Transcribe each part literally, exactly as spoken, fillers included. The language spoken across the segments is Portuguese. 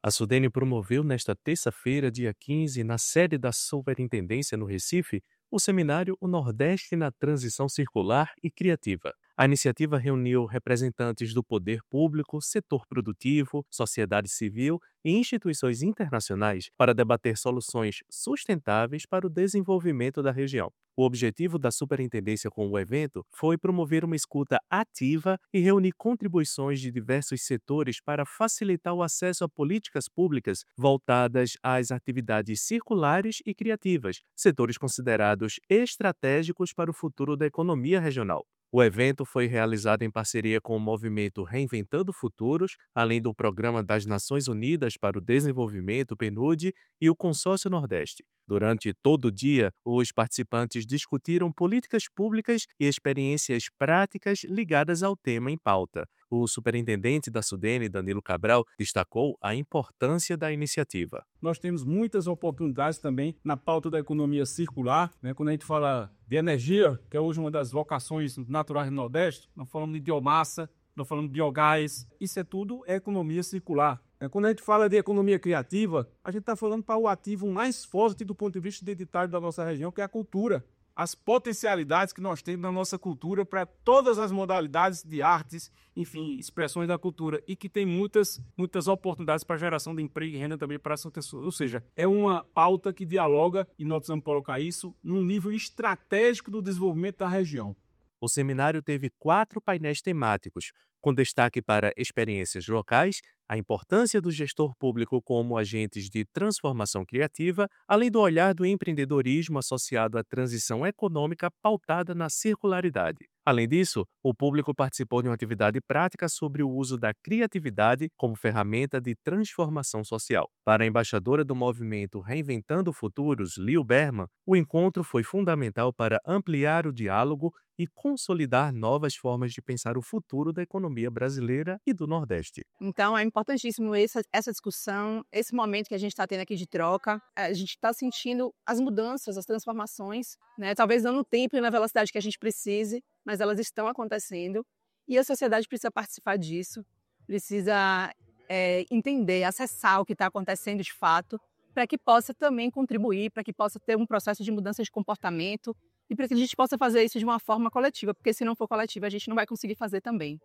A Sudene promoveu nesta terça-feira, dia quinze, na sede da Superintendência no Recife, o seminário O Nordeste na Transição Circular e Criativa. A iniciativa reuniu representantes do poder público, setor produtivo, sociedade civil e instituições internacionais para debater soluções sustentáveis para o desenvolvimento da região. O objetivo da superintendência com o evento foi promover uma escuta ativa e reunir contribuições de diversos setores para facilitar o acesso a políticas públicas voltadas às atividades circulares e criativas, setores considerados estratégicos para o futuro da economia regional. O evento foi realizado em parceria com o movimento Reinventando Futuros, além do Programa das Nações Unidas para o Desenvolvimento, PNUD, e o Consórcio Nordeste. Durante todo o dia, os participantes discutiram políticas públicas e experiências práticas ligadas ao tema em pauta. O superintendente da Sudene, Danilo Cabral, destacou a importância da iniciativa. Nós temos muitas oportunidades também na pauta da economia circular, né? Quando a gente fala de energia, que é hoje uma das vocações naturais do Nordeste, nós falamos de biomassa, nós falamos de biogás, isso é tudo é economia circular. Quando a gente fala de economia criativa, a gente está falando para o ativo mais forte do ponto de vista identitário da nossa região, que é a cultura. As potencialidades que nós temos na nossa cultura para todas as modalidades de artes, enfim, expressões da cultura, e que tem muitas, muitas oportunidades para geração de emprego e renda também para essa pessoa. Ou seja, é uma pauta que dialoga, e nós precisamos colocar isso num nível estratégico do desenvolvimento da região. O seminário teve quatro painéis temáticos, com destaque para experiências locais, a importância do gestor público como agentes de transformação criativa, além do olhar do empreendedorismo associado à transição econômica pautada na circularidade. Além disso, o público participou de uma atividade prática sobre o uso da criatividade como ferramenta de transformação social. Para a embaixadora do movimento Reinventando Futuros, Lil Berman, o encontro foi fundamental para ampliar o diálogo e consolidar novas formas de pensar o futuro da economia brasileira e do Nordeste. Então, é importantíssimo essa, essa discussão, esse momento que a gente está tendo aqui de troca. A gente está sentindo as mudanças, as transformações, né? Talvez não no tempo e na velocidade que a gente precise, mas elas estão acontecendo e a sociedade precisa participar disso, precisa é, entender, acessar o que está acontecendo de fato, para que possa também contribuir, para que possa ter um processo de mudança de comportamento e para que a gente possa fazer isso de uma forma coletiva, porque se não for coletiva a gente não vai conseguir fazer também.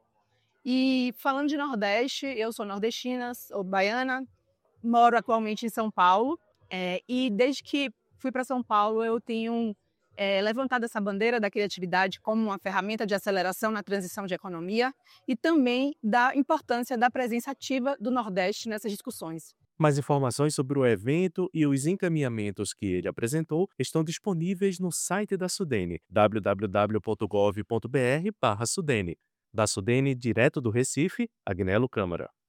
E falando de Nordeste, eu sou nordestina, sou baiana, moro atualmente em São Paulo, é, e desde que fui para São Paulo eu tenho é, levantado essa bandeira da criatividade como uma ferramenta de aceleração na transição de economia e também da importância da presença ativa do Nordeste nessas discussões. Mais informações sobre o evento e os encaminhamentos que ele apresentou estão disponíveis no site da Sudene, w w w ponto gov ponto b r barra Sudene. Da Sudene, direto do Recife, Agnello Câmara.